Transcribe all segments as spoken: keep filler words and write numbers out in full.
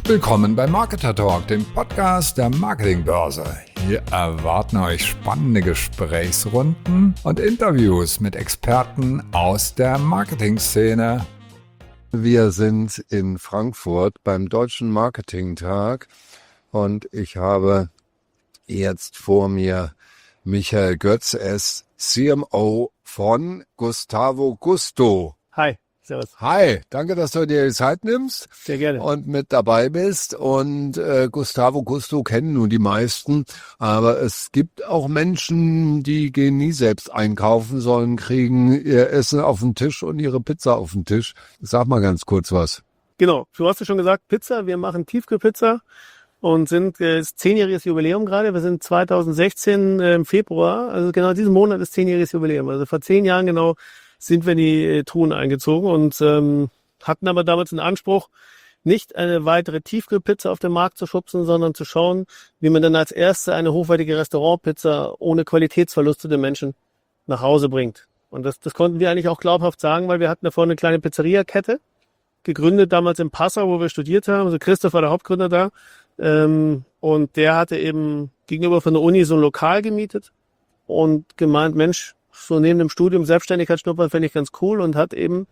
Willkommen bei Marketer Talk, dem Podcast der Marketingbörse. Hier erwarten euch spannende Gesprächsrunden und Interviews mit Experten aus der Marketingszene. Wir sind in Frankfurt beim Deutschen Marketingtag und ich habe jetzt vor mir Michael Götz, er ist C M O von Gustavo Gusto. Hi, servus. Hi, danke, dass du dir die Zeit nimmst. Sehr gerne. Und mit dabei bist. Und äh, Gustavo Gusto kennen nun die meisten, aber es gibt auch Menschen, die gehen nie selbst einkaufen, sondern kriegen ihr Essen auf den Tisch und ihre Pizza auf den Tisch. Sag mal ganz kurz was. Genau, du hast ja schon gesagt, Pizza, wir machen Tiefkühlpizza und sind äh, ist zehnjähriges Jubiläum gerade. Wir sind zweitausendsechzehn äh, im Februar, also genau diesen Monat ist zehnjähriges Jubiläum. Also vor zehn Jahren genau sind wir in die äh, Truhen eingezogen und ähm, hatten aber damals den Anspruch, nicht eine weitere Tiefkühlpizza auf den Markt zu schubsen, sondern zu schauen, wie man dann als erste eine hochwertige Restaurantpizza ohne Qualitätsverluste den Menschen nach Hause bringt. Und das, das konnten wir eigentlich auch glaubhaft sagen, weil wir hatten davor eine kleine Pizzeria-Kette, gegründet damals in Passau, wo wir studiert haben. Also Christoph war der Hauptgründer da. Ähm, und der hatte eben gegenüber von der Uni so ein Lokal gemietet und gemeint, Mensch, so neben dem Studium Selbstständigkeit schnuppern fände ich ganz cool und hat eben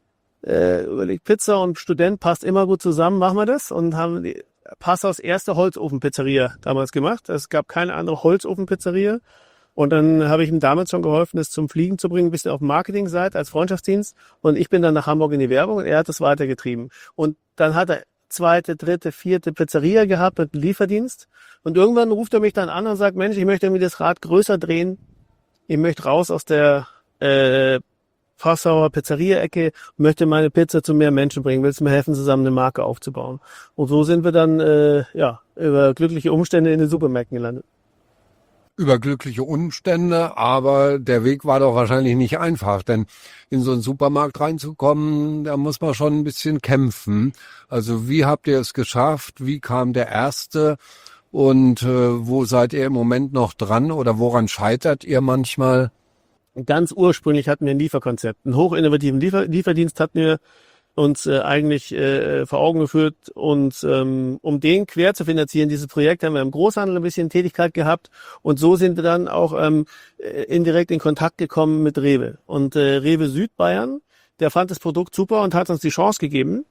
äh, überlegt, Pizza und Student passt immer gut zusammen, machen wir das und haben die Passaus erste Holzofenpizzeria damals gemacht. Es gab keine andere Holzofenpizzeria und dann habe ich ihm damals schon geholfen, das zum Fliegen zu bringen, ein bisschen auf Marketingseite als Freundschaftsdienst und ich bin dann nach Hamburg in die Werbung und er hat das weitergetrieben. Und dann hat er zweite, dritte, vierte Pizzeria gehabt mit Lieferdienst und irgendwann ruft er mich dann an und sagt, Mensch, ich möchte irgendwie das Rad größer drehen. Ich möchte raus aus der äh, Passauer Pizzeria-Ecke und möchte meine Pizza zu mehr Menschen bringen. Willst du mir helfen, zusammen eine Marke aufzubauen? Und so sind wir dann äh, ja über glückliche Umstände in den Supermärkten gelandet. Über glückliche Umstände, aber der Weg war doch wahrscheinlich nicht einfach, denn in so einen Supermarkt reinzukommen, da muss man schon ein bisschen kämpfen. Also wie habt ihr es geschafft? Wie kam der erste? Und äh, wo seid ihr im Moment noch dran oder woran scheitert ihr manchmal? Ganz ursprünglich hatten wir ein Lieferkonzept, einen hochinnovativen Liefer- Lieferdienst hatten wir uns äh, eigentlich äh, vor Augen geführt und ähm, um den quer zu finanzieren, dieses Projekt, haben wir im Großhandel ein bisschen Tätigkeit gehabt und so sind wir dann auch ähm, indirekt in Kontakt gekommen mit Rewe. Und äh, Rewe Südbayern, der fand das Produkt super und hat uns die Chance gegeben.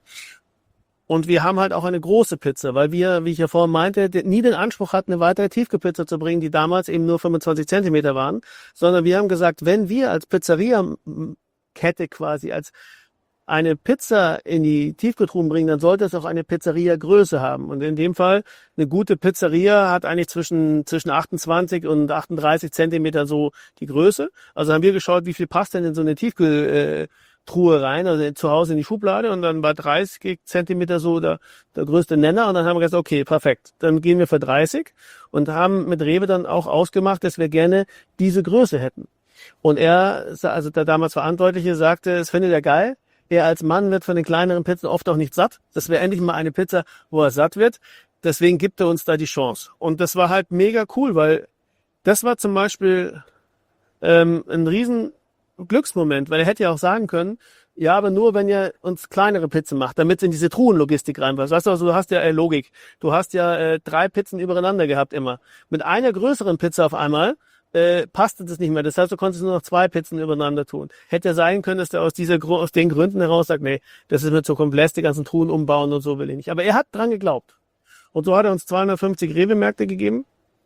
Und wir haben halt auch eine große Pizza, weil wir, wie ich ja vorhin meinte, nie den Anspruch hatten, eine weitere Tiefkühlpizza zu bringen, die damals eben nur fünfundzwanzig Zentimeter waren, sondern wir haben gesagt, wenn wir als Pizzeria-Kette quasi als eine Pizza in die Tiefkühltruhen bringen, dann sollte es auch eine Pizzeria-Größe haben. Und in dem Fall, eine gute Pizzeria hat eigentlich zwischen, zwischen achtundzwanzig und achtunddreißig Zentimeter so die Größe. Also haben wir geschaut, wie viel passt denn in so eine Tiefkühl, äh, Truhe rein, also zu Hause in die Schublade und dann war dreißig Zentimeter so der, der größte Nenner und dann haben wir gesagt, okay, perfekt, dann gehen wir für dreißig und haben mit Rewe dann auch ausgemacht, dass wir gerne diese Größe hätten. Und er, also der damals Verantwortliche, sagte, es findet er geil, er als Mann wird von den kleineren Pizzen oft auch nicht satt, das wäre endlich mal eine Pizza, wo er satt wird, deswegen gibt er uns da die Chance. Und das war halt mega cool, weil das war zum Beispiel ähm, ein riesen Glücksmoment, weil er hätte ja auch sagen können, ja, aber nur, wenn ihr uns kleinere Pizzen macht, damit es in diese Truhenlogistik reinpasst. Weißt du, also du hast ja äh, Logik. Du hast ja äh, drei Pizzen übereinander gehabt immer. Mit einer größeren Pizza auf einmal äh, passte das nicht mehr. Das heißt, du konntest nur noch zwei Pizzen übereinander tun. Hätte ja sein können, dass der aus dieser aus den Gründen heraus sagt, nee, das ist mir zu komplex, die ganzen Truhen umbauen und so will ich nicht. Aber er hat dran geglaubt. Und so hat er uns zweihundertfünfzig Rewe-Märkte gegeben.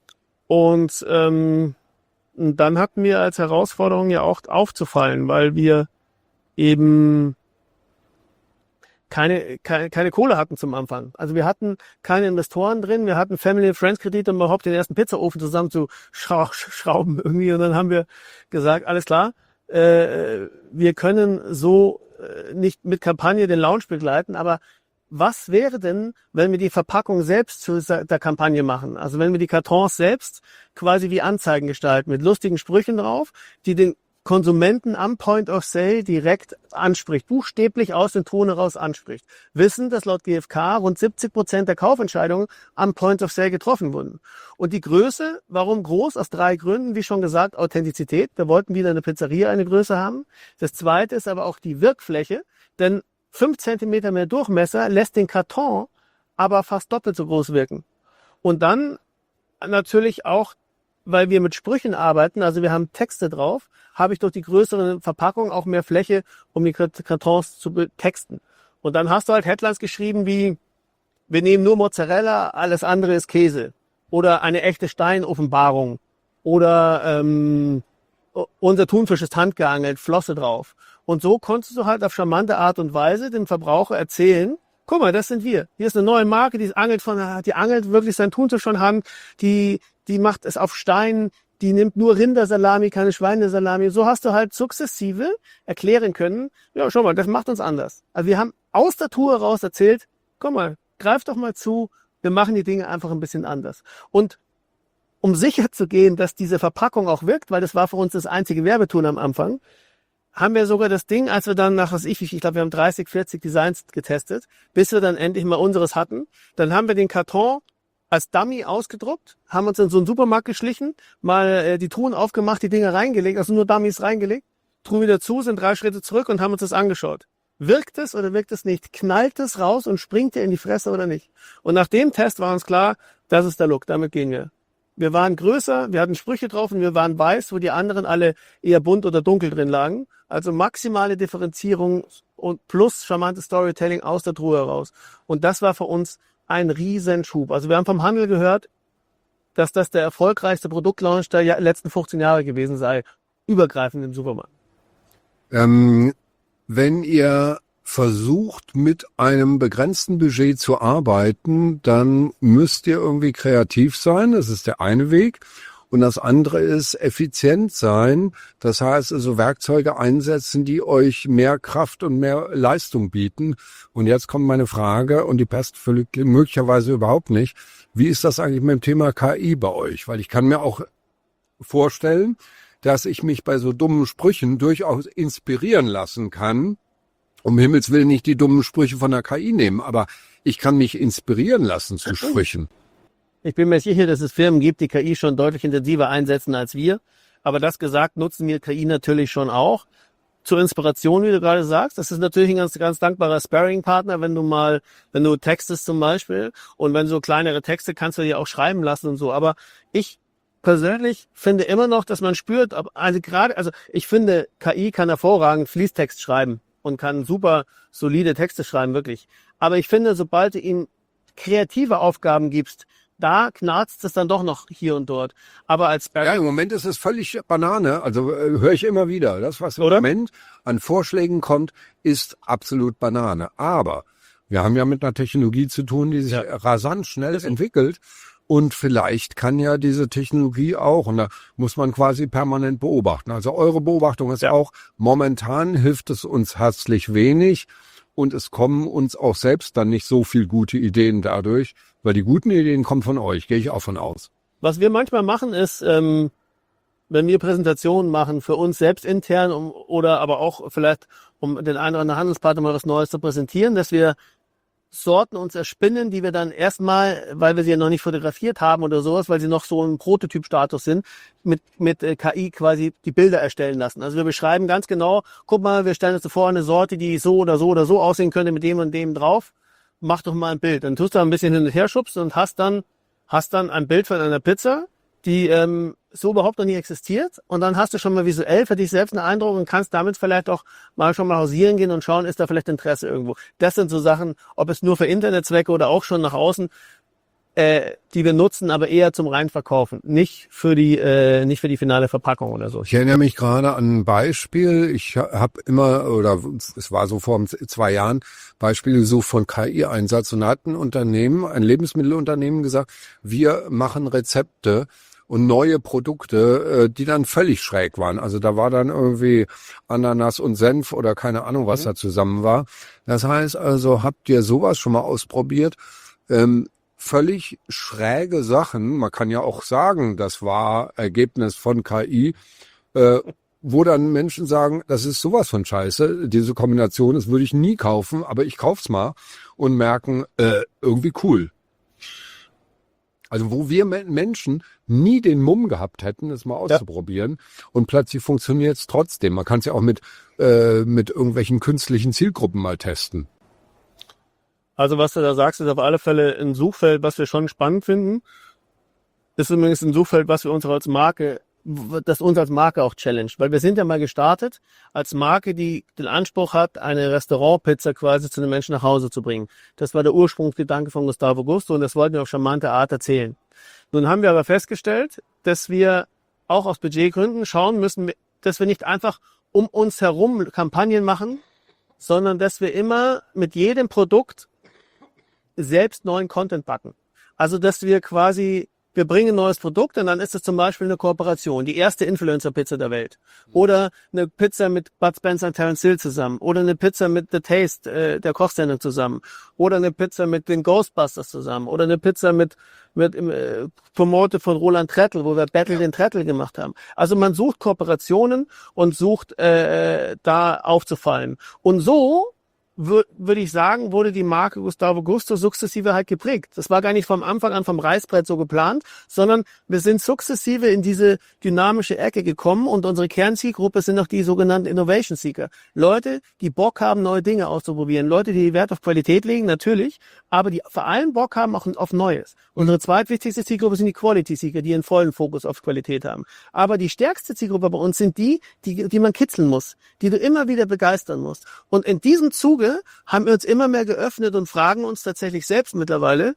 Und ähm, Und dann hatten wir als Herausforderung ja auch aufzufallen, weil wir eben keine, keine, keine Kohle hatten zum Anfang. Also wir hatten keine Investoren drin, wir hatten Family-Friends-Kredite, um überhaupt den ersten Pizzaofen zusammen zu schrau- schrauben irgendwie. Und dann haben wir gesagt, alles klar, äh, wir können so äh, nicht mit Kampagne den Launch begleiten, aber was wäre denn, wenn wir die Verpackung selbst zu der Kampagne machen? Also wenn wir die Kartons selbst quasi wie Anzeigen gestalten, mit lustigen Sprüchen drauf, die den Konsumenten am Point of Sale direkt anspricht, buchstäblich aus den Ton heraus anspricht. Wissen, dass laut G f K rund siebzig Prozent der Kaufentscheidungen am Point of Sale getroffen wurden. Und die Größe, warum groß? Aus drei Gründen, wie schon gesagt, Authentizität. Wir wollten wieder eine Pizzeria eine Größe haben. Das zweite ist aber auch die Wirkfläche, denn fünf Zentimeter mehr Durchmesser lässt den Karton aber fast doppelt so groß wirken. Und dann natürlich auch, weil wir mit Sprüchen arbeiten, also wir haben Texte drauf, habe ich durch die größere Verpackung auch mehr Fläche, um die Kartons zu texten. Und dann hast du halt Headlines geschrieben wie, wir nehmen nur Mozzarella, alles andere ist Käse. Oder eine echte Steinoffenbarung. Oder ähm, unser Thunfisch ist handgeangelt, Flosse drauf. Und so konntest du halt auf charmante Art und Weise dem Verbraucher erzählen, guck mal, das sind wir. Hier ist eine neue Marke, die angelt von, die angelt wirklich sein Thunfisch von Hand, die, die macht es auf Stein, die nimmt nur Rindersalami, keine Schweinesalami. So hast du halt sukzessive erklären können, ja, schau mal, das macht uns anders. Also wir haben aus der Tour heraus erzählt, guck mal, greif doch mal zu, wir machen die Dinge einfach ein bisschen anders. Und um sicher zu gehen, dass diese Verpackung auch wirkt, weil das war für uns das einzige Werbetool am Anfang, haben wir sogar das Ding, als wir dann nach, was ich, ich glaube, wir haben dreißig, vierzig Designs getestet, bis wir dann endlich mal unseres hatten. Dann haben wir den Karton als Dummy ausgedruckt, haben uns in so einen Supermarkt geschlichen, mal äh, die Truhen aufgemacht, die Dinger reingelegt, also nur Dummies reingelegt, Truhe wieder zu, sind drei Schritte zurück und haben uns das angeschaut. Wirkt es oder wirkt es nicht? Knallt es raus und springt dir in die Fresse oder nicht? Und nach dem Test war uns klar, das ist der Look, damit gehen wir. Wir waren größer, wir hatten Sprüche drauf und wir waren weiß, wo die anderen alle eher bunt oder dunkel drin lagen. Also maximale Differenzierung und plus charmantes Storytelling aus der Truhe heraus. Und das war für uns ein Riesenschub. Also wir haben vom Handel gehört, dass das der erfolgreichste Produktlaunch der letzten fünfzehn Jahre gewesen sei, übergreifend im Supermarkt. Ähm, wenn ihr versucht, mit einem begrenzten Budget zu arbeiten, dann müsst ihr irgendwie kreativ sein. Das ist der eine Weg. Und das andere ist effizient sein. Das heißt also Werkzeuge einsetzen, die euch mehr Kraft und mehr Leistung bieten. Und jetzt kommt meine Frage, und die passt völlig möglicherweise überhaupt nicht. Wie ist das eigentlich mit dem Thema K I bei euch? Weil ich kann mir auch vorstellen, dass ich mich bei so dummen Sprüchen durchaus inspirieren lassen kann. Um Himmels Willen nicht die dummen Sprüche von der K I nehmen, aber ich kann mich inspirieren lassen zu Sprüchen. Ich bin mir sicher, dass es Firmen gibt, die K I schon deutlich intensiver einsetzen als wir. Aber das gesagt, nutzen wir K I natürlich schon auch. Zur Inspiration, wie du gerade sagst. Das ist natürlich ein ganz, ganz dankbarer Sparring-Partner, wenn du mal, wenn du textest zum Beispiel. Und wenn so kleinere Texte kannst du dir auch schreiben lassen und so. Aber ich persönlich finde immer noch, dass man spürt, also gerade, also ich finde, K I kann hervorragend Fließtext schreiben und kann super solide Texte schreiben, wirklich. Aber ich finde, sobald du ihm kreative Aufgaben gibst, da knarzt es dann doch noch hier und dort. Aber als ja, im Moment ist es völlig Banane. Also äh, höre ich immer wieder. Das, was im Oder? Moment an Vorschlägen kommt, ist absolut Banane. Aber wir haben ja mit einer Technologie zu tun, die sich ja rasant schnell entwickelt. Und vielleicht kann ja diese Technologie auch, und da muss man quasi permanent beobachten. Also eure Beobachtung ist ja auch, momentan hilft es uns herzlich wenig und es kommen uns auch selbst dann nicht so viel gute Ideen dadurch, weil die guten Ideen kommen von euch, gehe ich auch von aus. Was wir manchmal machen ist, ähm, wenn wir Präsentationen machen für uns selbst intern um, oder aber auch vielleicht um den einen oder anderen Handelspartner mal was Neues zu präsentieren, dass wir Sorten uns erspinnen, die wir dann erstmal, weil wir sie ja noch nicht fotografiert haben oder sowas, weil sie noch so im Prototypstatus sind, mit mit K I quasi die Bilder erstellen lassen. Also wir beschreiben ganz genau, guck mal, wir stellen uns vor eine Sorte, die so oder so oder so aussehen könnte mit dem und dem drauf. Mach doch mal ein Bild. Dann tust du ein bisschen hin und her schubst und hast dann hast dann ein Bild von einer Pizza, die ähm, so überhaupt noch nie existiert. Und dann hast du schon mal visuell für dich selbst einen Eindruck und kannst damit vielleicht auch mal schon mal hausieren gehen und schauen, ist da vielleicht Interesse irgendwo. Das sind so Sachen, ob es nur für Internetzwecke oder auch schon nach außen, äh, die wir nutzen, aber eher zum Reinverkaufen, nicht für die äh, nicht für die finale Verpackung oder so. Ich erinnere mich gerade an ein Beispiel. Ich habe immer, oder es war so vor zwei Jahren, Beispiele gesucht von K I-Einsatz und da hat ein Unternehmen, ein Lebensmittelunternehmen gesagt, wir machen Rezepte und neue Produkte, die dann völlig schräg waren. Also da war dann irgendwie Ananas und Senf oder keine Ahnung, was mhm. da zusammen war. Das heißt also, habt ihr sowas schon mal ausprobiert? Ähm, völlig schräge Sachen. Man kann ja auch sagen, das war Ergebnis von K I, äh, wo dann Menschen sagen, das ist sowas von Scheiße. Diese Kombination, das würde ich nie kaufen, aber ich kauf's mal und merken, äh, irgendwie cool. Also wo wir Menschen nie den Mumm gehabt hätten, das mal auszuprobieren ja. und plötzlich funktioniert es trotzdem. Man kann es ja auch mit äh, mit irgendwelchen künstlichen Zielgruppen mal testen. Also was du da sagst, ist auf alle Fälle ein Suchfeld, was wir schon spannend finden. Das ist übrigens ein Suchfeld, was wir uns als Marke, das uns als Marke auch challenged. Weil wir sind ja mal gestartet als Marke, die den Anspruch hat, eine Restaurantpizza quasi zu den Menschen nach Hause zu bringen. Das war der Ursprungsgedanke von Gustavo Gusto und das wollten wir auf charmante Art erzählen. Nun haben wir aber festgestellt, dass wir auch aus Budgetgründen schauen müssen, dass wir nicht einfach um uns herum Kampagnen machen, sondern dass wir immer mit jedem Produkt selbst neuen Content backen. Also dass wir quasi, wir bringen ein neues Produkt und dann ist es zum Beispiel eine Kooperation, die erste Influencer-Pizza der Welt. Oder eine Pizza mit Bud Spencer und Terence Hill zusammen. Oder eine Pizza mit The Taste, äh, der Kochsendung zusammen. Oder eine Pizza mit den Ghostbusters zusammen. Oder eine Pizza mit, mit äh, Promote von Roland Trettel, wo wir Battle den Trettel gemacht haben. Also man sucht Kooperationen und sucht äh, da aufzufallen. Und so würde würd ich sagen, wurde die Marke Gustavo Gusto sukzessive halt geprägt. Das war gar nicht vom Anfang an vom Reißbrett so geplant, sondern wir sind sukzessive in diese dynamische Ecke gekommen und unsere Kernzielgruppe sind noch die sogenannten Innovation Seeker. Leute, die Bock haben, neue Dinge auszuprobieren. Leute, die Wert auf Qualität legen, natürlich, aber die vor allem Bock haben auch auf Neues. Unsere zweitwichtigste Zielgruppe sind die Quality Seeker, die einen vollen Fokus auf Qualität haben. Aber die stärkste Zielgruppe bei uns sind die, die, die man kitzeln muss, die du immer wieder begeistern musst. Und in diesem Zuge haben wir uns immer mehr geöffnet und fragen uns tatsächlich selbst mittlerweile,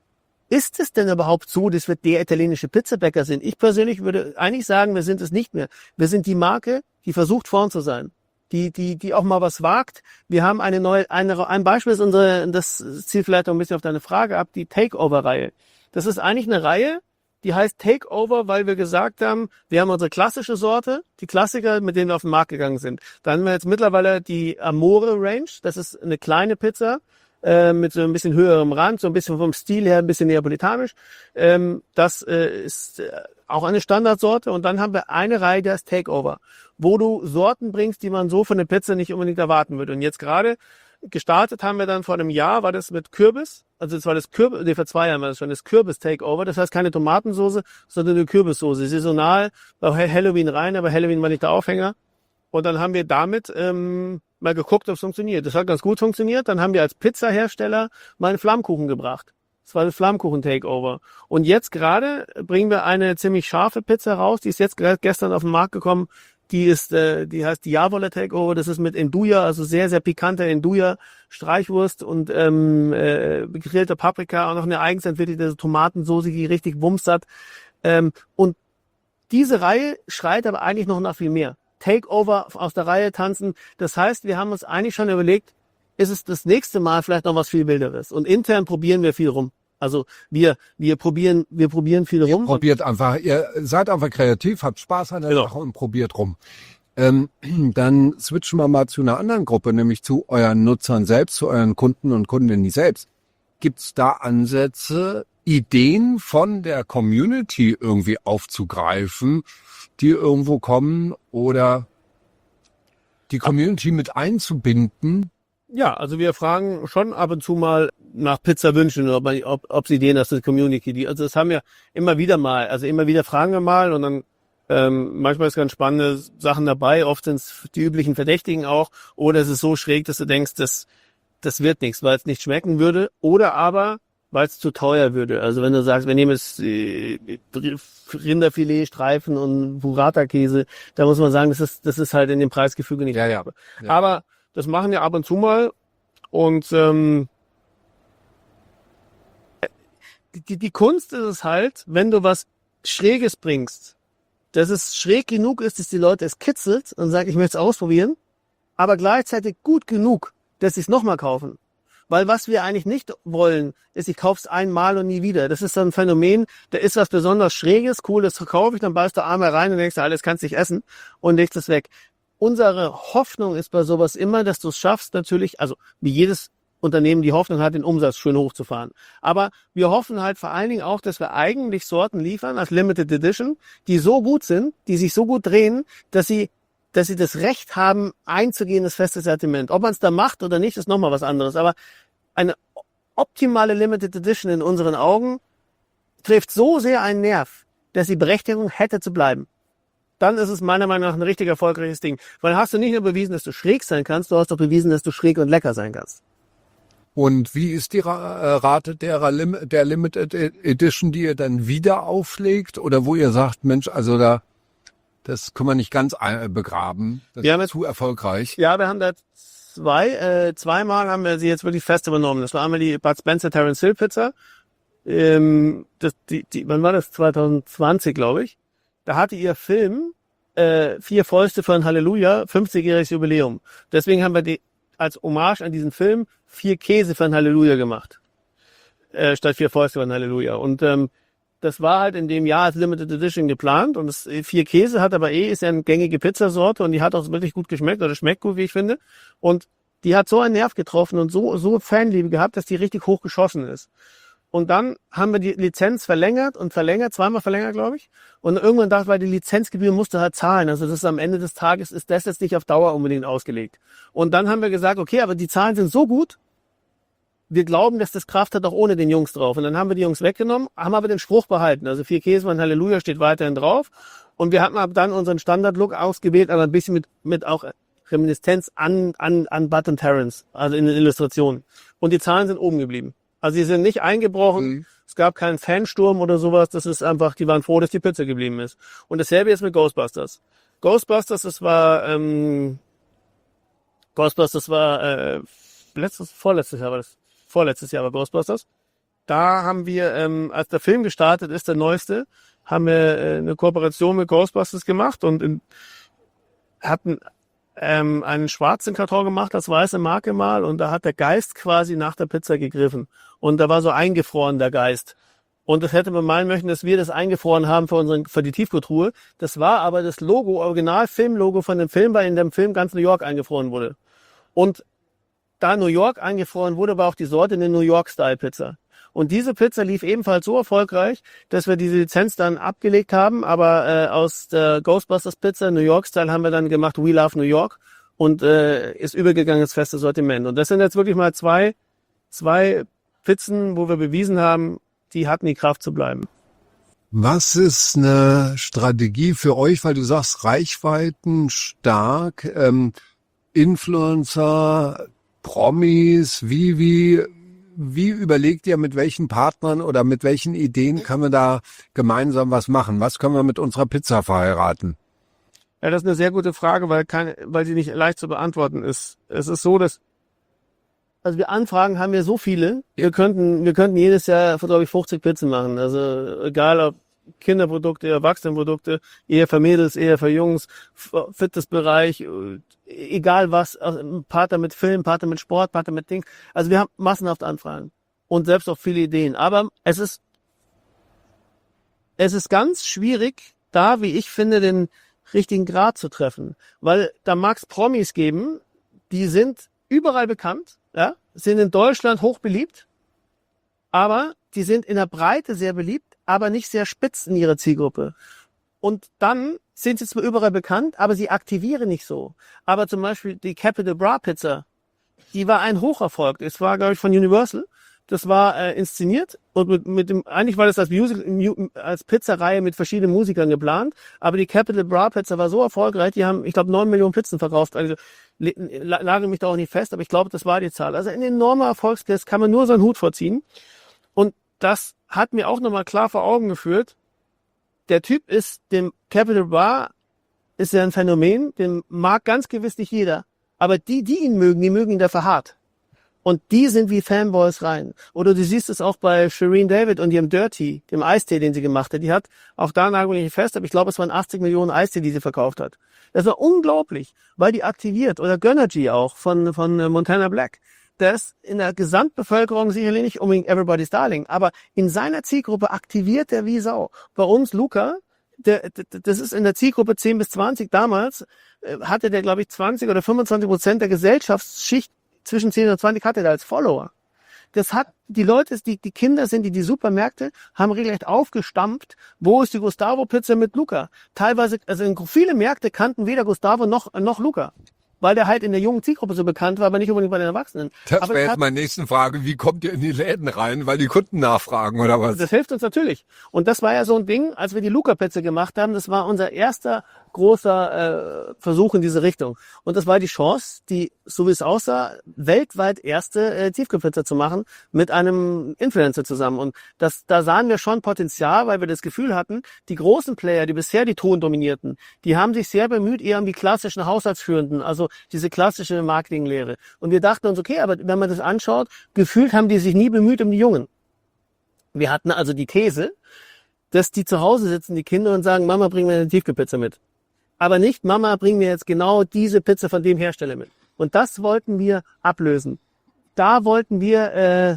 ist es denn überhaupt so, dass wir der italienische Pizzabäcker sind? Ich persönlich würde eigentlich sagen, wir sind es nicht mehr. Wir sind die Marke, die versucht vorn zu sein, die die die auch mal was wagt. Wir haben eine neue, eine, ein Beispiel ist unsere, das zielt vielleicht auch ein bisschen auf deine Frage ab, die Takeover-Reihe. Das ist eigentlich eine Reihe, die heißt Takeover, weil wir gesagt haben, wir haben unsere klassische Sorte, die Klassiker, mit denen wir auf den Markt gegangen sind. Dann haben wir jetzt mittlerweile die Amore Range. Das ist eine kleine Pizza äh, mit so ein bisschen höherem Rand, so ein bisschen vom Stil her ein bisschen neapolitanisch. Ähm, das äh, ist äh, auch eine Standardsorte. Und dann haben wir eine Reihe, die heißt Takeover, wo du Sorten bringst, die man so von der Pizza nicht unbedingt erwarten würde. Und jetzt gerade gestartet haben wir dann vor einem Jahr, war das mit Kürbis. Also das war das Kürbis, nee, vor zwei Jahren war das schon das Kürbis-Takeover. Das heißt keine Tomatensoße, sondern eine Kürbissoße. Saisonal, war Halloween rein, aber Halloween war nicht der Aufhänger. Und dann haben wir damit ähm, mal geguckt, ob es funktioniert. Das hat ganz gut funktioniert. Dann haben wir als Pizzahersteller mal einen Flammkuchen gebracht. Das war das Flammkuchen-Takeover. Und jetzt gerade bringen wir eine ziemlich scharfe Pizza raus. Die ist jetzt gerade gestern auf den Markt gekommen. Die ist, äh, die heißt Diavola Takeover. Das ist mit Nduja, also sehr, sehr pikanter Nduja, Streichwurst und ähm, äh, gegrillter Paprika und noch eine eigens entwickelte Tomatensoße, die richtig Wumms hat. Ähm, und diese Reihe schreit aber eigentlich noch nach viel mehr. Takeover aus der Reihe tanzen. Das heißt, wir haben uns eigentlich schon überlegt, ist es das nächste Mal vielleicht noch was viel Wilderes. Und intern probieren wir viel rum. Also wir wir probieren wir probieren viel rum. Probiert einfach, ihr seid einfach kreativ, habt Spaß an der Genau. Sache und probiert rum. Ähm, dann switchen wir mal zu einer anderen Gruppe, nämlich zu euren Nutzern selbst, zu euren Kunden und Kundinnen selbst. Gibt's da Ansätze, Ideen von der Community irgendwie aufzugreifen, die irgendwo kommen oder die Community mit einzubinden? Ja, also wir fragen schon ab und zu mal nach Pizzawünschen, ob, man- ob, ob sie Ideen aus der Community, die, also das haben wir immer wieder mal, also immer wieder fragen wir mal und dann ähm, manchmal ist ganz spannende Sachen dabei, oft sind es die üblichen Verdächtigen auch, oder es ist so schräg, dass du denkst, das, das wird nichts, weil es nicht schmecken würde, oder aber weil es zu teuer würde. Also wenn du sagst, wir nehmen jetzt äh, Rinderfilet, Streifen und Burrata-Käse, da muss man sagen, das ist, das ist halt in dem Preisgefüge nicht. Ja, ja. Ja. Aber das machen wir ab und zu mal und ähm, die, die Kunst ist es halt, wenn du was Schräges bringst, dass es schräg genug ist, dass die Leute es kitzelt und sagen, ich möchte es ausprobieren, aber gleichzeitig gut genug, dass sie es nochmal kaufen. Weil was wir eigentlich nicht wollen, ist, ich kauf's einmal und nie wieder. Das ist so ein Phänomen, da ist was besonders Schräges, cool, das kaufe ich, dann beißt du einmal rein und denkst, alles kannst du nicht essen und legst es weg. Unsere Hoffnung ist bei sowas immer, dass du es schaffst, natürlich, also wie jedes Unternehmen die Hoffnung hat, den Umsatz schön hochzufahren. Aber wir hoffen halt vor allen Dingen auch, dass wir eigentlich Sorten liefern als Limited Edition, die so gut sind, die sich so gut drehen, dass sie dass sie das Recht haben, einzugehen, das feste Sortiment. Ob man es da macht oder nicht, ist nochmal was anderes. Aber eine optimale Limited Edition in unseren Augen trifft so sehr einen Nerv, dass sie Berechtigung hätte zu bleiben. Dann ist es meiner Meinung nach ein richtig erfolgreiches Ding. Weil hast du nicht nur bewiesen, dass du schräg sein kannst, du hast doch bewiesen, dass du schräg und lecker sein kannst. Und wie ist die Ra- Rate der, Lim- der Limited Edition, die ihr dann wieder auflegt? Oder wo ihr sagt, Mensch, also da, das können wir nicht ganz ein- begraben. Das Wir haben ist jetzt- zu erfolgreich. Ja, wir haben da zwei, äh, zweimal haben wir sie jetzt wirklich fest übernommen. Das war einmal die Bud Spencer Terence Hill Pizza. Ähm, das, die, die, wann war das? zwanzig zwanzig, glaube ich. Da hatte ihr Film äh, Vier Fäuste für ein Halleluja, fünfzigjähriges Jubiläum. Deswegen haben wir die als Hommage an diesen Film Vier Käse für ein Halleluja gemacht. Äh, statt Vier Fäuste für ein Halleluja. Und ähm, das war halt in dem Jahr als Limited Edition geplant. Und das Vier Käse hat aber eh, ist ja eine gängige Pizzasorte und die hat auch wirklich gut geschmeckt oder schmeckt gut, wie ich finde. Und die hat so einen Nerv getroffen und so, so Fanliebe gehabt, dass die richtig hoch geschossen ist. Und dann haben wir die Lizenz verlängert und verlängert, zweimal verlängert, glaube ich. Und irgendwann dachte ich, weil die Lizenzgebühr musste halt zahlen. Also das ist am Ende des Tages, ist das jetzt nicht auf Dauer unbedingt ausgelegt. Und dann haben wir gesagt, okay, aber die Zahlen sind so gut, wir glauben, dass das Kraft hat auch ohne den Jungs drauf. Und dann haben wir die Jungs weggenommen, haben aber den Spruch behalten. Also Vier Käse und Halleluja steht weiterhin drauf. Und wir hatten aber dann unseren Standard-Look ausgewählt, aber ein bisschen mit, mit auch Reminiszenz an, an, an Bud und Terence, also in den Illustrationen. Und die Zahlen sind oben geblieben. Also sie sind nicht eingebrochen, mhm. Es gab keinen Fansturm oder sowas, das ist einfach, die waren froh, dass die Pizza geblieben ist. Und dasselbe jetzt mit Ghostbusters. Ghostbusters, das war, ähm, Ghostbusters war, äh, letztes, vorletztes Jahr war das, vorletztes Jahr war Ghostbusters. Da haben wir, ähm, als der Film gestartet ist, der neueste, haben wir äh, eine Kooperation mit Ghostbusters gemacht und in, hatten ähm, einen schwarzen Karton gemacht, das weiße Marke mal, und da hat der Geist quasi nach der Pizza gegriffen. Und da war so eingefroren der Geist. Und das hätte man meinen möchten, dass wir das eingefroren haben für unseren, für die Tiefkühltruhe. Das war aber das Logo, Original-Filmlogo von dem Film, weil in dem Film ganz New York eingefroren wurde. Und da New York eingefroren wurde, war auch die Sorte eine New York-Style-Pizza. Und diese Pizza lief ebenfalls so erfolgreich, dass wir diese Lizenz dann abgelegt haben, aber äh, aus der Ghostbusters Pizza New York Style haben wir dann gemacht We Love New York und äh, ist übergegangen ins feste Sortiment. Und das sind jetzt wirklich mal zwei, zwei Pizzen, wo wir bewiesen haben, die hatten die Kraft zu bleiben. Was ist eine Strategie für euch, weil du sagst Reichweiten stark, ähm, Influencer, Promis, wie, wie, wie überlegt ihr, mit welchen Partnern oder mit welchen Ideen können wir da gemeinsam was machen? Was können wir mit unserer Pizza verheiraten? Ja, das ist eine sehr gute Frage, weil keine, weil sie nicht leicht zu beantworten ist. Es ist so, dass, also wir Anfragen haben wir so viele. Wir könnten, wir könnten jedes Jahr, glaube ich, fünfzig Pizzen machen. Also, egal ob Kinderprodukte, Erwachsenenprodukte, eher für Mädels, eher für Jungs, Fitnessbereich, egal was, Partner mit Film, Partner mit Sport, Partner mit Ding. Also wir haben massenhaft Anfragen und selbst auch viele Ideen. Aber es ist, es ist ganz schwierig, da, wie ich finde, den richtigen Grad zu treffen. Weil da mag es Promis geben, die sind überall bekannt, ja, sind in Deutschland hoch beliebt, aber die sind in der Breite sehr beliebt, aber nicht sehr spitz in ihrer Zielgruppe. Und dann sind sie zwar überall bekannt, aber sie aktivieren nicht so. Aber zum Beispiel die Capital Bra Pizza, die war ein Hocherfolg. Das war, glaube ich, von Universal. Das war äh, inszeniert und mit, mit dem, eigentlich war das als Musical, als Pizzereihe mit verschiedenen Musikern geplant. Aber die Capital Bra Pizza war so erfolgreich, die haben, ich glaube, neun Millionen Pizzen verkauft. Also lage mich da auch nicht fest, aber ich glaube, das war die Zahl. Also ein enormer Erfolgstest, kann man nur seinen Hut vorziehen. Und das hat mir auch nochmal klar vor Augen geführt. Der Typ ist, dem Capital Bra ist ja ein Phänomen, den mag ganz gewiss nicht jeder. Aber die, die ihn mögen, die mögen ihn dafür hart. Und die sind wie Fanboys rein. Oder du siehst es auch bei Shireen David und ihrem Dirty, dem Eistee, den sie gemacht hat. Die hat, auch da nagel ich nicht fest, aber ich glaube, es waren achtzig Millionen Eistee, die sie verkauft hat. Das war unglaublich, weil die aktiviert. Oder Gönnergy auch von, von Montana Black. Der ist in der Gesamtbevölkerung sicherlich nicht unbedingt Everybody's Darling, aber in seiner Zielgruppe aktiviert er wie Sau. Bei uns, Luca, der, das ist in der Zielgruppe zehn bis zwanzig damals, hatte der, glaube ich, zwanzig oder fünfundzwanzig Prozent der Gesellschaftsschicht zwischen zehn und zwanzig hatte der als Follower. Das hat, die Leute, die, die Kinder sind, die die Supermärkte, haben regelrecht aufgestampft, wo ist die Gustavo-Pizza mit Luca? Teilweise, also in viele Märkte kannten weder Gustavo noch, noch Luca. Weil der halt in der jungen Zielgruppe so bekannt war, aber nicht unbedingt bei den Erwachsenen. Das wäre jetzt hat, meine nächste Frage, wie kommt ihr in die Läden rein, weil die Kunden nachfragen oder was? Das hilft uns natürlich. Und das war ja so ein Ding, als wir die Luca-Pizza gemacht haben, das war unser erster großer äh, Versuch in diese Richtung. Und das war die Chance, die, so wie es aussah, weltweit erste äh, Tiefkühlpizza zu machen mit einem Influencer zusammen. Und das, da sahen wir schon Potenzial, weil wir das Gefühl hatten, die großen Player, die bisher die Ton dominierten, die haben sich sehr bemüht, eher um die klassischen Haushaltsführenden, also diese klassische Marketinglehre. Und wir dachten uns, okay, aber wenn man das anschaut, gefühlt haben die sich nie bemüht um die Jungen. Wir hatten also die These, dass die zu Hause sitzen, die Kinder, und sagen, Mama, bring mir eine Tiefkühlpizza mit. Aber nicht, Mama, bring mir jetzt genau diese Pizza von dem Hersteller mit. Und das wollten wir ablösen. Da wollten wir, äh,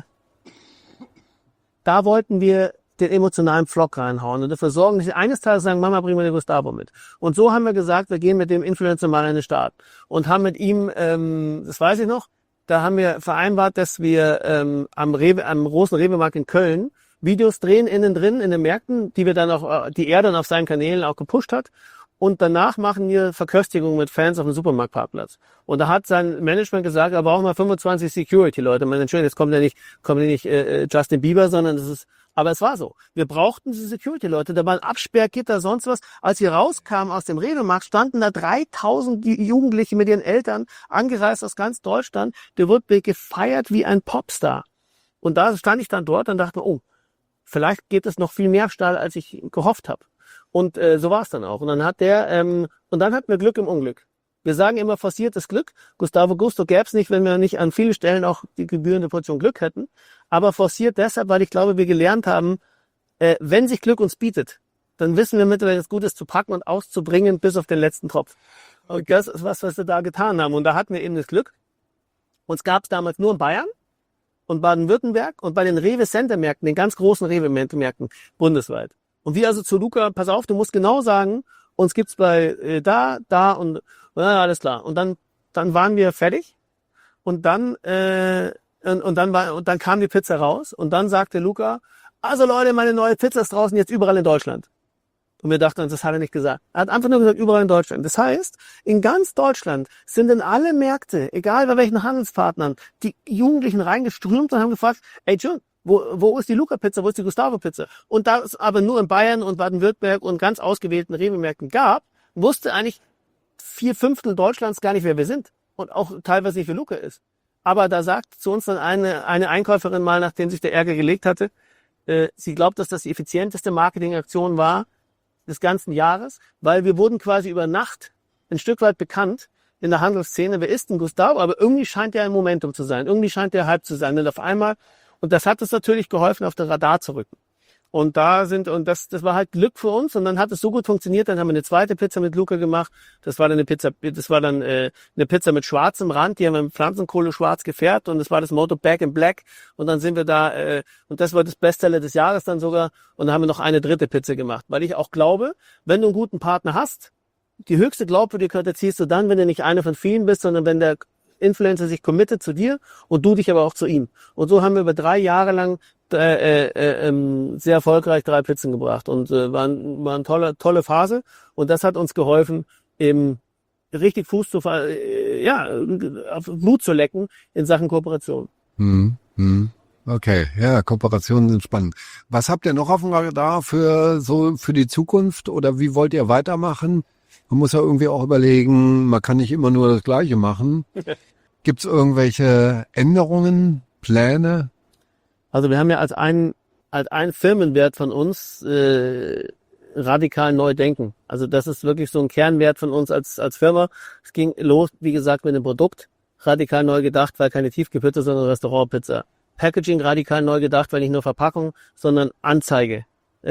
da wollten wir den emotionalen Pflock reinhauen und dafür sorgen, dass sie eines Tages sagen, Mama, bring mir den Gustavo mit. Und so haben wir gesagt, wir gehen mit dem Influencer mal in den Start. Und haben mit ihm, ähm, das weiß ich noch, da haben wir vereinbart, dass wir ähm, am Rewe, am großen Rewe-Markt in Köln Videos drehen innen drin in den Märkten, die wir dann auch, die er dann auf seinen Kanälen auch gepusht hat. Und danach machen wir Verköstigung mit Fans auf dem Supermarktparkplatz. Und da hat sein Management gesagt, er braucht mal fünfundzwanzig Security-Leute. Man, Entschuldigung, jetzt kommt ja nicht, kommt ja nicht äh, Justin Bieber, sondern das ist, aber es war so. Wir brauchten diese Security-Leute. Da waren Absperrgitter, sonst was. Als wir rauskamen aus dem Rewe-Markt, standen da dreitausend Jugendliche mit ihren Eltern, angereist aus ganz Deutschland. Der wurde gefeiert wie ein Popstar. Und da stand ich dann dort und dachte mir, oh, vielleicht geht es noch viel mehr steil, als ich gehofft habe. Und äh, so war es dann auch. Und dann hat der, ähm, und dann hatten wir Glück im Unglück. Wir sagen immer forciertes Glück. Gustavo Gusto gäbe es nicht, wenn wir nicht an vielen Stellen auch die gebührende Portion Glück hätten. Aber forciert deshalb, weil ich glaube, wir gelernt haben, äh, wenn sich Glück uns bietet, dann wissen wir mittlerweile, es gut ist zu packen und auszubringen bis auf den letzten Tropf. Und das ist was, was wir da getan haben. Und da hatten wir eben das Glück. Uns gab es damals nur in Bayern und Baden-Württemberg und bei den Rewe-Center-Märkten, den ganz großen Rewe-Märkten bundesweit. Und wir also zu Luca, pass auf, du musst genau sagen, uns gibt's bei äh, da, da und ja, alles klar. Und dann dann waren wir fertig und dann äh, und, und dann war und dann kam die Pizza raus und dann sagte Luca, also Leute, meine neue Pizza ist draußen jetzt überall in Deutschland. Und wir dachten uns, das hat er nicht gesagt. Er hat einfach nur gesagt, überall in Deutschland. Das heißt, in ganz Deutschland sind in alle Märkte, egal bei welchen Handelspartnern, die Jugendlichen reingeströmt und haben gefragt, ey John, Wo, wo ist die Luca-Pizza, wo ist die Gustavo-Pizza? Und da es aber nur in Bayern und Baden-Württemberg und ganz ausgewählten Rewe-Märkten gab, wusste eigentlich vier Fünftel Deutschlands gar nicht, wer wir sind. Und auch teilweise nicht, wer Luca ist. Aber da sagt zu uns dann eine, eine Einkäuferin mal, nachdem sich der Ärger gelegt hatte, äh, sie glaubt, dass das die effizienteste Marketingaktion war des ganzen Jahres, weil wir wurden quasi über Nacht ein Stück weit bekannt in der Handelsszene. Wer ist denn Gustavo? Aber irgendwie scheint er ein Momentum zu sein. Irgendwie scheint der Hype zu sein. Und auf einmal Und das hat uns natürlich geholfen, auf den Radar zu rücken. Und da sind, und das, das war halt Glück für uns. Und dann hat es so gut funktioniert, dann haben wir eine zweite Pizza mit Luca gemacht. Das war dann eine Pizza, das war dann äh, eine Pizza mit schwarzem Rand, die haben wir mit Pflanzenkohle schwarz gefärbt. Und das war das Motto Back in Black. Und dann sind wir da, äh, und das war das Bestseller des Jahres dann sogar. Und dann haben wir noch eine dritte Pizza gemacht. Weil ich auch glaube, wenn du einen guten Partner hast, die höchste Glaubwürdigkeit erzielst du dann, wenn du nicht einer von vielen bist, sondern wenn der Influencer sich committet zu dir und du dich aber auch zu ihm. Und so haben wir über drei Jahre lang äh, äh, äh, sehr erfolgreich drei Pizzen gebracht und äh, war, war eine tolle, tolle Phase. Und das hat uns geholfen, eben richtig Fuß zu, äh, ja, auf Blut zu lecken in Sachen Kooperation. Hm, hm. Okay, ja, Kooperationen sind spannend. Was habt ihr noch auf dem Radar für so für die Zukunft oder wie wollt ihr weitermachen? Man muss ja irgendwie auch überlegen, man kann nicht immer nur das Gleiche machen. Gibt es irgendwelche Änderungen, Pläne? Also wir haben ja als ein als ein Firmenwert von uns äh, radikal neu denken. Also das ist wirklich so ein Kernwert von uns als als Firma. Es ging los, wie gesagt, mit dem Produkt. Radikal neu gedacht, weil keine Tiefkühlpizza, sondern Restaurantpizza. Packaging radikal neu gedacht, weil nicht nur Verpackung, sondern Anzeige.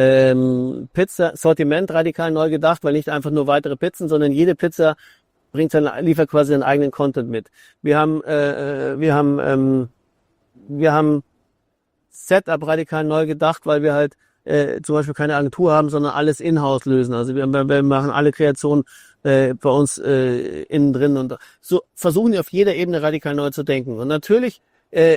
Ähm, Pizza, Sortiment radikal neu gedacht, weil nicht einfach nur weitere Pizzen, sondern jede Pizza bringt seinen, liefert quasi seinen eigenen Content mit. Wir haben, äh, wir haben, ähm, wir haben Setup radikal neu gedacht, weil wir halt äh, zum Beispiel keine Agentur haben, sondern alles in-house lösen. Also wir, wir machen alle Kreationen äh, bei uns äh, innen drin und so versuchen wir auf jeder Ebene radikal neu zu denken. Und natürlich, äh,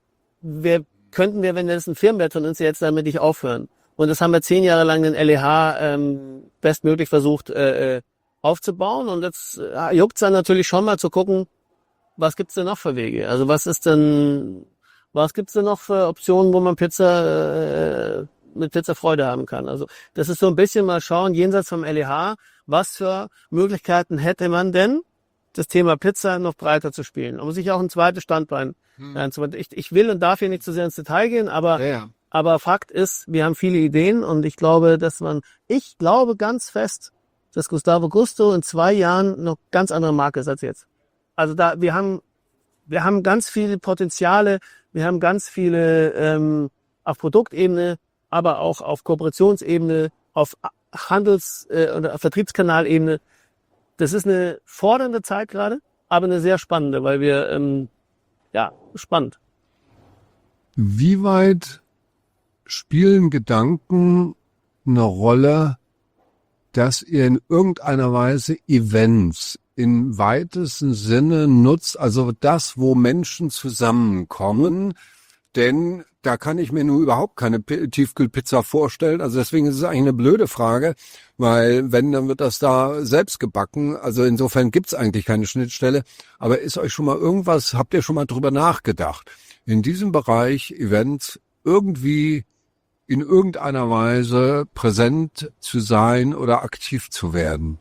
wir könnten wir, wenn das ein Firmenwert von uns jetzt damit nicht aufhören. Und das haben wir zehn Jahre lang den L E H ähm, bestmöglich versucht äh, aufzubauen. Und jetzt äh, juckt es dann natürlich schon mal zu gucken, was gibt's denn noch für Wege? Also was ist denn, was gibt's denn noch für Optionen, wo man Pizza äh, mit Pizza Freude haben kann? Also das ist so ein bisschen mal schauen, jenseits vom L E H, was für Möglichkeiten hätte man denn, das Thema Pizza noch breiter zu spielen, um sich auch ein zweites Standbein hm. einzubauen. Ich, ich will und darf hier nicht zu sehr ins Detail gehen, aber, ja, ja. aber Fakt ist, wir haben viele Ideen und ich glaube, dass man, ich glaube ganz fest, dass Gustavo Gusto in zwei Jahren noch ganz andere Marke ist als jetzt. Also da, wir haben, wir haben ganz viele Potenziale, wir haben ganz viele ähm, auf Produktebene, aber auch auf Kooperationsebene, auf Handels- äh, oder Vertriebskanalebene. Das ist eine fordernde Zeit gerade, aber eine sehr spannende, weil wir, ähm, ja, spannend. Wie weit spielen Gedanken eine Rolle, dass ihr in irgendeiner Weise Events im weitesten Sinne nutzt, also das, wo Menschen zusammenkommen, denn da kann ich mir nur überhaupt keine Tiefkühlpizza vorstellen. Also deswegen ist es eigentlich eine blöde Frage, weil wenn, dann wird das da selbst gebacken. Also insofern gibt's eigentlich keine Schnittstelle. Aber ist euch schon mal irgendwas, habt ihr schon mal drüber nachgedacht, in diesem Bereich Events irgendwie in irgendeiner Weise präsent zu sein oder aktiv zu werden?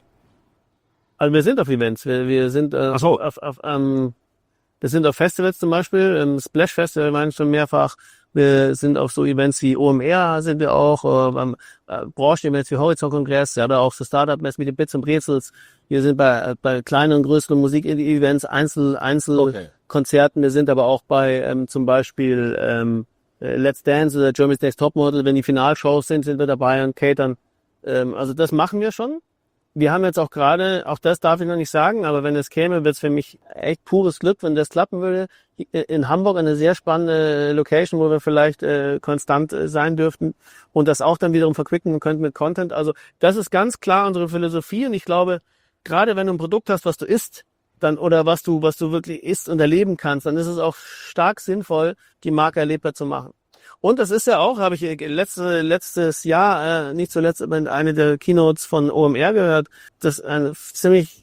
Also wir sind auf Events, wir, wir sind äh, Ach so. auf, auf ähm, wir sind auf Festivals zum Beispiel, im Splash Festival meine ich schon mehrfach. Wir sind auf so Events wie O M R, sind wir auch, äh, beim äh, Branchen-Events wie Horizon Kongress, ja, oder auch so Startup-Mess mit den Bits und Brezels. Wir sind bei, bei kleinen und größeren Musik-Events, Einzel, Einzelkonzerten. Okay. Wir sind aber auch bei ähm, zum Beispiel ähm, Let's Dance oder Germany's Next Topmodel. Wenn die Finalshows sind, sind wir dabei und catern. Ähm, also das machen wir schon. Wir haben jetzt auch gerade, auch das darf ich noch nicht sagen, aber wenn es käme, wird es für mich echt pures Glück, wenn das klappen würde. In Hamburg eine sehr spannende Location, wo wir vielleicht äh, konstant äh, sein dürften und das auch dann wiederum verquicken könnten mit Content. Also das ist ganz klar unsere Philosophie und ich glaube, gerade wenn du ein Produkt hast, was du isst, dann oder was du was du wirklich isst und erleben kannst, dann ist es auch stark sinnvoll, die Marke erlebbar zu machen. Und das ist ja auch, habe ich letzte, letztes Jahr, äh, nicht zuletzt in eine der Keynotes von O M R gehört, dass äh, ziemlich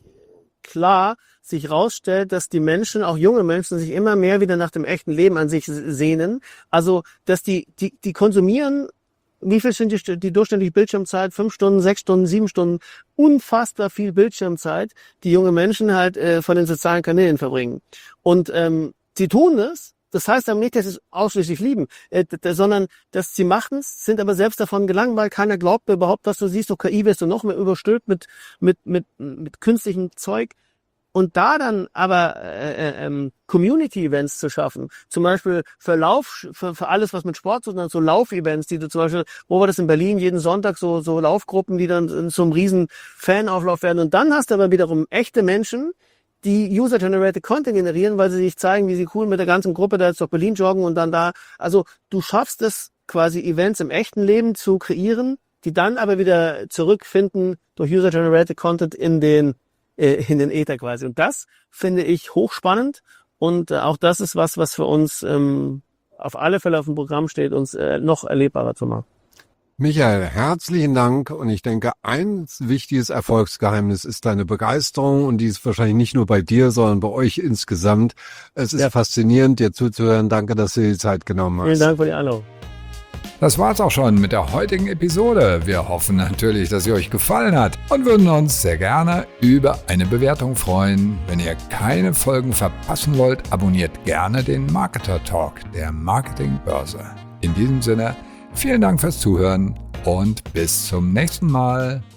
klar sich rausstellt, dass die Menschen, auch junge Menschen, sich immer mehr wieder nach dem echten Leben an sich sehnen. Also, dass die, die, die konsumieren, wie viel sind die, die durchschnittliche Bildschirmzeit? Fünf Stunden, sechs Stunden, sieben Stunden, unfassbar viel Bildschirmzeit, die junge Menschen halt äh, von den sozialen Kanälen verbringen. Und ähm, sie tun es. Das heißt aber nicht, dass sie es ausschließlich lieben, äh, sondern dass sie machen es, sind aber selbst davon gelangweilt. Keiner glaubt überhaupt, was du siehst. So K I wirst du noch mehr überstülpt mit mit mit mit künstlichem Zeug. Und da dann aber äh, äh, Community-Events zu schaffen, zum Beispiel für Lauf, für, für alles, was mit Sport zu tun hat, so Lauf-Events, die du zum Beispiel, wo war das in Berlin, jeden Sonntag so so Laufgruppen, die dann zum riesen Fanauflauf werden. Und dann hast du aber wiederum echte Menschen, die User-Generated Content generieren, weil sie sich zeigen, wie sie cool mit der ganzen Gruppe da jetzt durch Berlin joggen und dann da. Also du schaffst es quasi, Events im echten Leben zu kreieren, die dann aber wieder zurückfinden durch User-Generated Content in den äh, in den Äther quasi. Und das finde ich hochspannend und äh, auch das ist was, was für uns ähm, auf alle Fälle auf dem Programm steht, uns äh, noch erlebbarer zu machen. Michael, herzlichen Dank und ich denke, ein wichtiges Erfolgsgeheimnis ist deine Begeisterung und die ist wahrscheinlich nicht nur bei dir, sondern bei euch insgesamt. Es ist ja faszinierend, dir zuzuhören. Danke, dass du dir die Zeit genommen hast. Vielen Dank für die Einladung. Das war's auch schon mit der heutigen Episode. Wir hoffen natürlich, dass sie euch gefallen hat und würden uns sehr gerne über eine Bewertung freuen. Wenn ihr keine Folgen verpassen wollt, abonniert gerne den Marketer Talk der Marketingbörse. In diesem Sinne, vielen Dank fürs Zuhören und bis zum nächsten Mal.